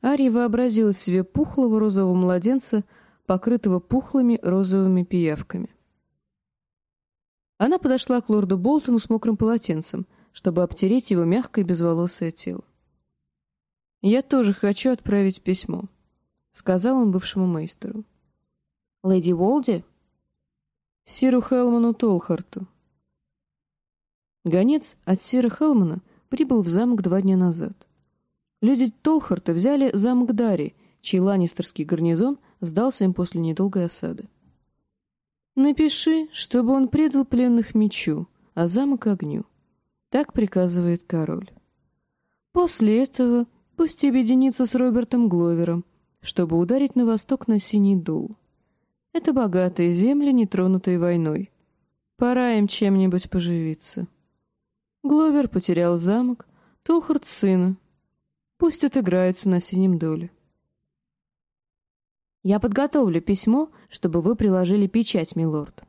Ария вообразила себе пухлого розового младенца, покрытого пухлыми розовыми пиявками. Она подошла к лорду Болтону с мокрым полотенцем, чтобы обтереть его мягкое безволосое тело. «Я тоже хочу отправить письмо», — сказал он бывшему мейстеру. «Леди Волди?» «Сиру Хелману Толхарту». Гонец от сира Хелмана прибыл в замок 2 дня назад. Люди Толхарта взяли замок Дарри, чей ланнистерский гарнизон сдался им после недолгой осады. «Напиши, чтобы он предал пленных мечу, а замок огню. Так приказывает король. После этого пусть объединится с Робертом Гловером, чтобы ударить на восток на Синий Дул. Это богатые земли, не тронутые войной. Пора им чем-нибудь поживиться. Гловер потерял замок, Толхарт сына. Пусть отыграется на Синем Доле». «Я подготовлю письмо, чтобы вы приложили печать, милорд».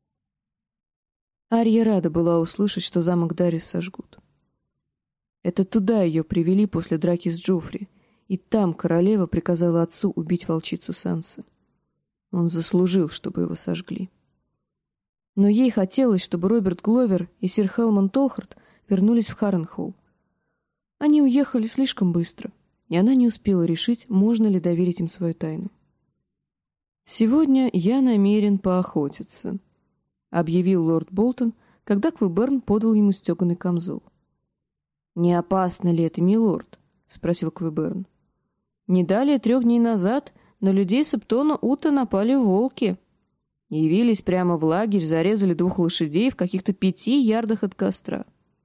Арья рада была услышать, что замок Дарри сожгут. Это туда ее привели после драки с Джоффри, и там королева приказала отцу убить волчицу Сансы. Он заслужил, чтобы его сожгли. Но ей хотелось, чтобы Роберт Гловер и сир Хелман Толхарт вернулись в Харренхолл. Они уехали слишком быстро, и она не успела решить, можно ли доверить им свою тайну. «Сегодня я намерен поохотиться», — объявил лорд Болтон, когда Квеберн подал ему стеганый камзол. «Не опасно ли это, милорд?» — спросил Квеберн. «Не далее 3 дней назад на людей Септона Ута напали волки. Явились прямо в лагерь, зарезали 2 лошадей в каких-то 5 ярдах от костра.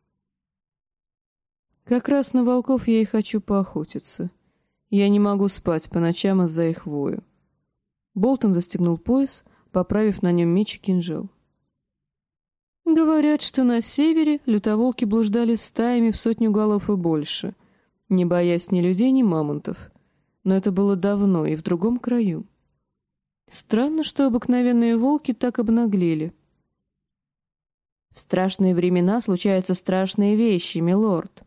Как раз на волков я и хочу поохотиться. Я не могу спать по ночам из-за их вою». Болтон застегнул пояс, поправив на нем меч и кинжал. «Говорят, что на севере лютоволки блуждали стаями в 100 голов и больше, не боясь ни людей, ни мамонтов. Но это было давно и в другом краю. Странно, что обыкновенные волки так обнаглели». «В страшные времена случаются страшные вещи, милорд».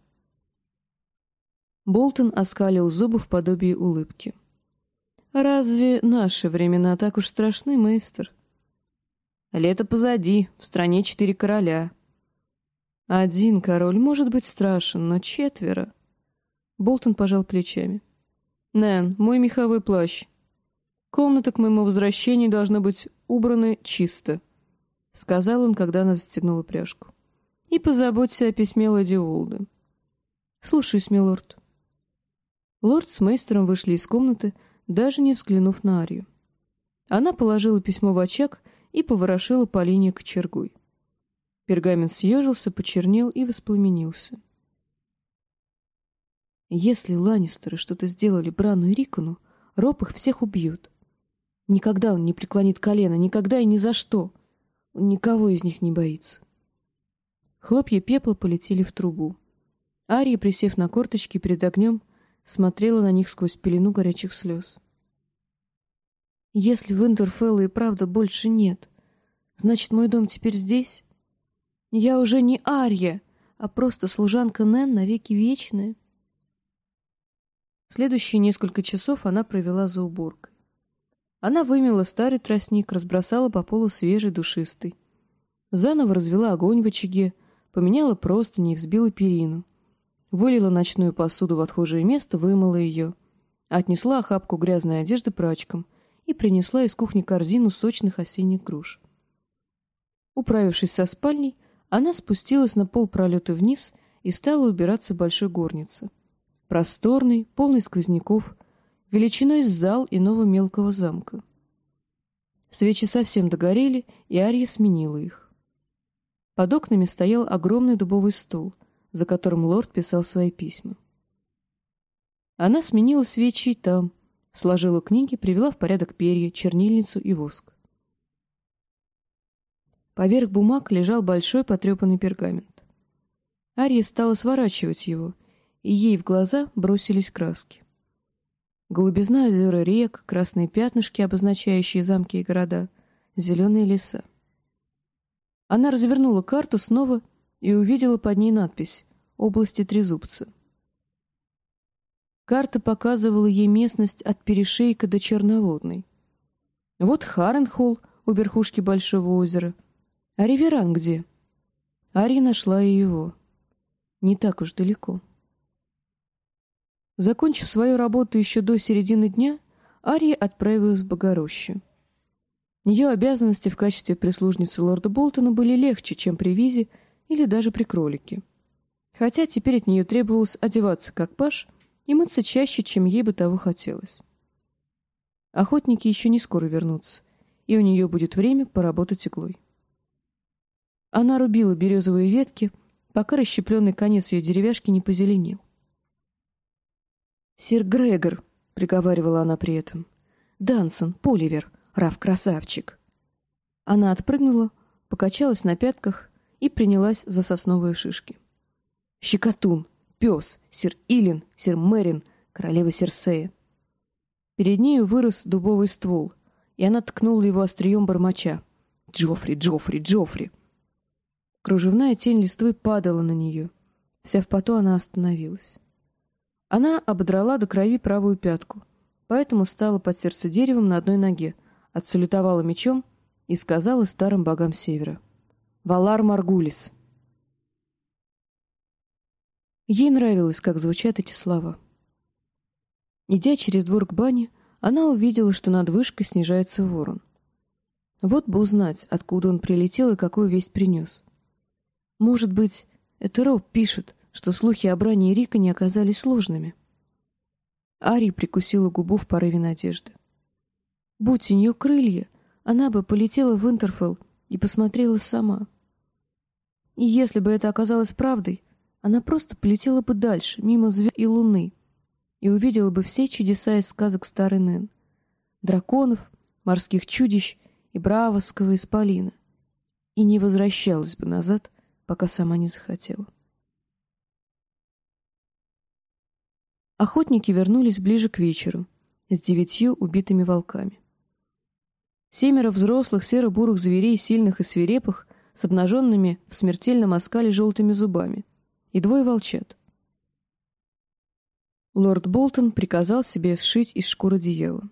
Болтон оскалил зубы в подобии улыбки. «Разве наши времена так уж страшны, мейстер?» «Лето позади, в стране 4 короля». «1 король может быть страшен, но 4...» Болтон пожал плечами. «Нэн, мой меховой плащ. Комната к моему возвращению должна быть убрана чисто», — сказал он, когда она застегнула пряжку. «И позаботься о письме леди Волды». «Слушаюсь, милорд». Лорд с мейстером вышли из комнаты, даже не взглянув на Арию. Она положила письмо в очаг и поворошила по линии кочергой. Пергамент съежился, почернел и воспламенился. Если Ланнистеры что-то сделали Брану и Рикону, Роб их всех убьет. Никогда он не преклонит колено, никогда и ни за что. Он никого из них не боится. Хлопья пепла полетели в трубу. Ария, присев на корточки перед огнем, смотрела на них сквозь пелену горячих слез. «Если Винтерфелла и правда больше нет, значит, мой дом теперь здесь? Я уже не Ария, а просто служанка Нэн навеки вечная». Следующие несколько часов она провела за уборкой. Она вымела старый тростник, разбросала по полу свежий душистый. Заново развела огонь в очаге, поменяла простыни и взбила перину. Вылила ночную посуду в отхожее место, вымыла ее. Отнесла охапку грязной одежды прачкам и принесла из кухни корзину сочных осенних груш. Управившись со спальней, она спустилась на полпролета вниз и стала убираться в большой горнице. Просторный, полный сквозняков, величиной с зал иного мелкого замка. Свечи совсем догорели, и Ария сменила их. Под окнами стоял огромный дубовый стол, за которым лорд писал свои письма. Она сменила свечи и там, сложила книги, привела в порядок перья, чернильницу и воск. Поверх бумаг лежал большой потрепанный пергамент. Ария стала сворачивать его, и ей в глаза бросились краски. Голубизна озер и рек, красные пятнышки, обозначающие замки и города, зеленые леса. Она развернула карту снова и увидела под ней надпись «Области Трезубца». Карта показывала ей местность от Перешейка до Черноводной. Вот Харенхолл у верхушки Большого озера. А Риверан где? Ария нашла и его. Не так уж далеко. Закончив свою работу еще до середины дня, Ария отправилась в Богорощу. Ее обязанности в качестве прислужницы лорда Болтона были легче, чем при Визе или даже при Кролике. Хотя теперь от нее требовалось одеваться как паж и мыться чаще, чем ей бы того хотелось. Охотники еще не скоро вернутся, и у нее будет время поработать иглой. Она рубила березовые ветки, пока расщепленный конец ее деревяшки не позеленел. «Сир Грегор», — приговаривала она при этом, — «Дансон, Поливер, Раф-красавчик». Она отпрыгнула, покачалась на пятках и принялась за сосновые шишки. «Щекотун, пес, сир Илин, сир Мерин, королева Серсея». Перед нею вырос дубовый ствол, и она ткнула его острием бормоча. «Джоффри, Джоффри, Джоффри!» Кружевная тень листвы падала на нее. Вся в поту она остановилась. Она ободрала до крови правую пятку, поэтому стала под сердце деревом на одной ноге, отсалютовала мечом и сказала старым богам севера: «Валар Маргулис». Ей нравилось, как звучат эти слова. Идя через двор к бане, она увидела, что над вышкой снижается ворон. Вот бы узнать, откуда он прилетел и какую весть принес. Может быть, это Роб пишет, что слухи о Бране и Риконе оказались ложными. Ария прикусила губу в порыве надежды. Будь у нее крылья, она бы полетела в Винтерфелл и посмотрела сама. И если бы это оказалось правдой, она просто полетела бы дальше, мимо звезд и луны, и увидела бы все чудеса из сказок старой Нэн: драконов, морских чудищ и браавосского исполина, и не возвращалась бы назад, пока сама не захотела. Охотники вернулись ближе к вечеру, с 9 убитыми волками. 7 взрослых серо-бурых зверей, сильных и свирепых, с обнаженными в смертельном оскале желтыми зубами, и 2 волчат. Лорд Болтон приказал себе сшить из шкуры одеяло.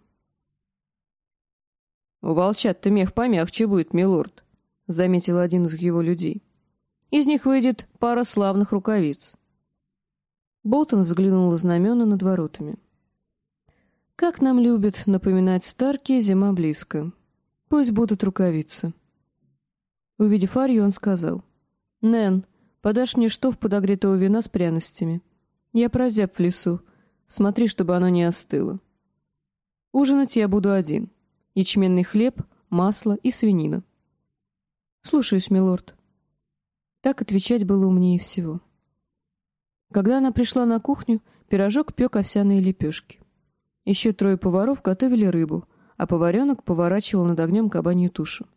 «У волчат-то мех помягче будет, милорд», — заметил один из его людей. «Из них выйдет пара славных рукавиц». Болтон взглянул на знамена над воротами. «Как нам любят напоминать старки, зима близко. Пусть будут рукавицы». Увидев Арию, он сказал: «Нэн, подашь мне штоф подогретого вина с пряностями. Я прозяб в лесу. Смотри, чтобы оно не остыло. Ужинать я буду один. Ячменный хлеб, масло и свинина». «Слушаюсь, милорд». Так отвечать было умнее всего. Когда она пришла на кухню, пирожок пек овсяные лепешки. Еще 3 поваров готовили рыбу, а поваренок поворачивал над огнем кабанью тушу.